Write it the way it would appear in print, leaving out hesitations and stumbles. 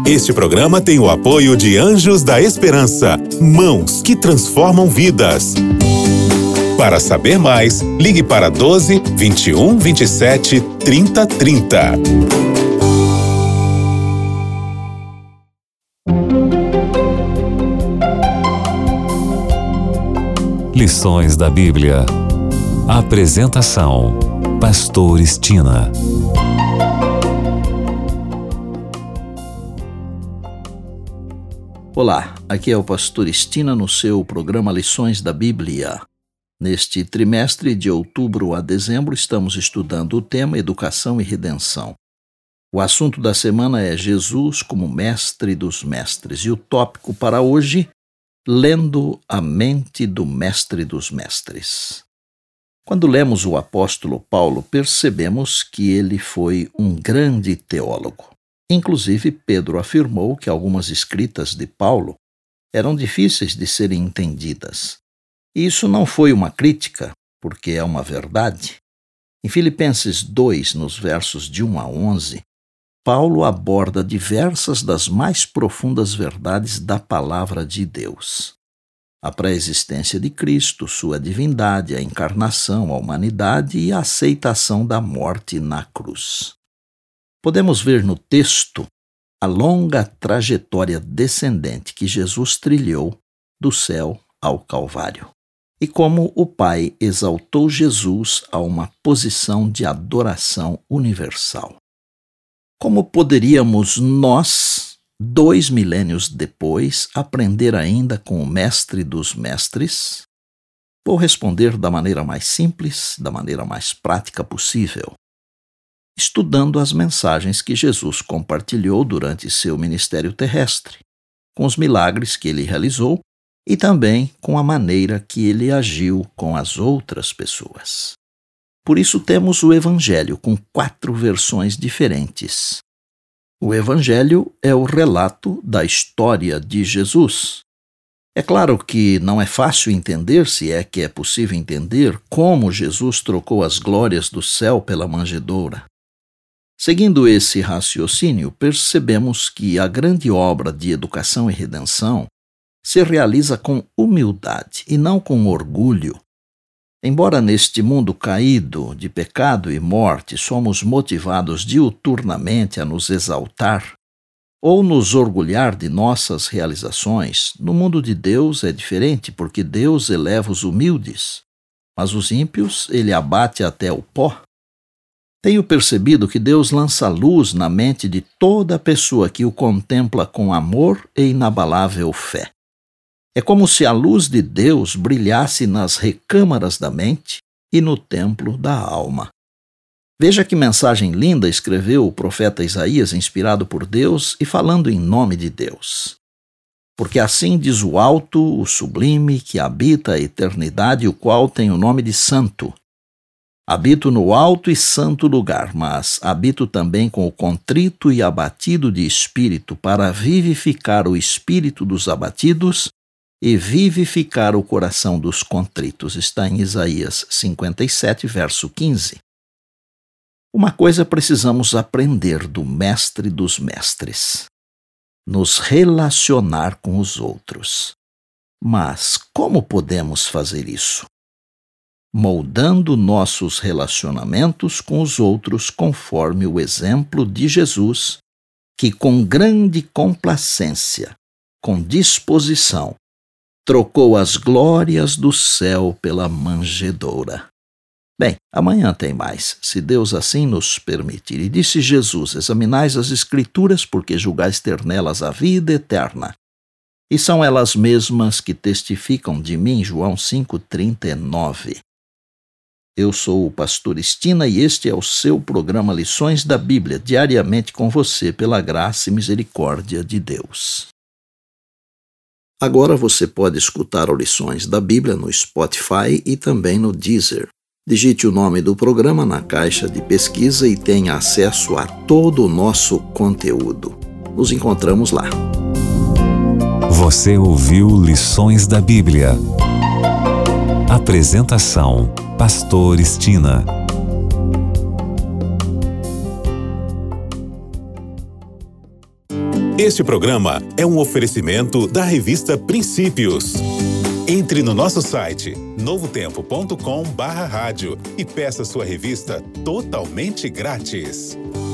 Este programa tem o apoio de Anjos da Esperança, mãos que transformam vidas. Para saber mais, ligue para 12 21 27 30 30. Lições da Bíblia. Apresentação: Pastor Estina. Olá, aqui é o Pastor Estina no seu programa Lições da Bíblia. Neste trimestre de outubro a dezembro estamos estudando o tema Educação e Redenção. O assunto da semana é Jesus como Mestre dos Mestres e o tópico para hoje, lendo a mente do Mestre dos Mestres. Quando lemos o apóstolo Paulo, percebemos que ele foi um grande teólogo. Inclusive, Pedro afirmou que algumas escritas de Paulo eram difíceis de serem entendidas. E isso não foi uma crítica, porque é uma verdade. Em Filipenses 2, nos versos de 1 a 11, Paulo aborda diversas das mais profundas verdades da palavra de Deus. A pré-existência de Cristo, sua divindade, a encarnação, a humanidade e a aceitação da morte na cruz. Podemos ver no texto a longa trajetória descendente que Jesus trilhou do céu ao Calvário e como o Pai exaltou Jesus a uma posição de adoração universal. Como poderíamos nós, 2 milênios depois, aprender ainda com o Mestre dos Mestres? Vou responder da maneira mais simples, da maneira mais prática possível, estudando as mensagens que Jesus compartilhou durante seu ministério terrestre, com os milagres que ele realizou e também com a maneira que ele agiu com as outras pessoas. Por isso temos o Evangelho com 4 versões diferentes. O Evangelho é o relato da história de Jesus. É claro que não é fácil entender, se é que é possível entender, como Jesus trocou as glórias do céu pela manjedoura. Seguindo esse raciocínio, percebemos que a grande obra de educação e redenção se realiza com humildade e não com orgulho. Embora neste mundo caído de pecado e morte somos motivados diuturnamente a nos exaltar ou nos orgulhar de nossas realizações, no mundo de Deus é diferente, porque Deus eleva os humildes, mas os ímpios ele abate até o pó. Tenho percebido que Deus lança luz na mente de toda pessoa que o contempla com amor e inabalável fé. É como se a luz de Deus brilhasse nas recâmaras da mente e no templo da alma. Veja que mensagem linda escreveu o profeta Isaías, inspirado por Deus e falando em nome de Deus. Porque assim diz o alto, o sublime, que habita a eternidade, o qual tem o nome de Santo. Habito no alto e santo lugar, mas habito também com o contrito e abatido de espírito, para vivificar o espírito dos abatidos e vivificar o coração dos contritos. Está em Isaías 57, verso 15. Uma coisa precisamos aprender do Mestre dos Mestres: nos relacionar com os outros. Mas como podemos fazer isso? Moldando nossos relacionamentos com os outros conforme o exemplo de Jesus, que com grande complacência, com disposição, trocou as glórias do céu pela manjedoura. Bem, amanhã tem mais, se Deus assim nos permitir. E disse Jesus: examinais as Escrituras, porque julgais ter nelas a vida eterna. E são elas mesmas que testificam de mim. João 5,39. Eu sou o Pastor Estina e este é o seu programa Lições da Bíblia, diariamente com você, pela graça e misericórdia de Deus. Agora você pode escutar Lições da Bíblia no Spotify e também no Deezer. Digite o nome do programa na caixa de pesquisa e tenha acesso a todo o nosso conteúdo. Nos encontramos lá. Você ouviu Lições da Bíblia. Apresentação: Pastor Estina. Este programa é um oferecimento da revista Princípios. Entre no nosso site novotempo.com/rádio e peça sua revista totalmente grátis.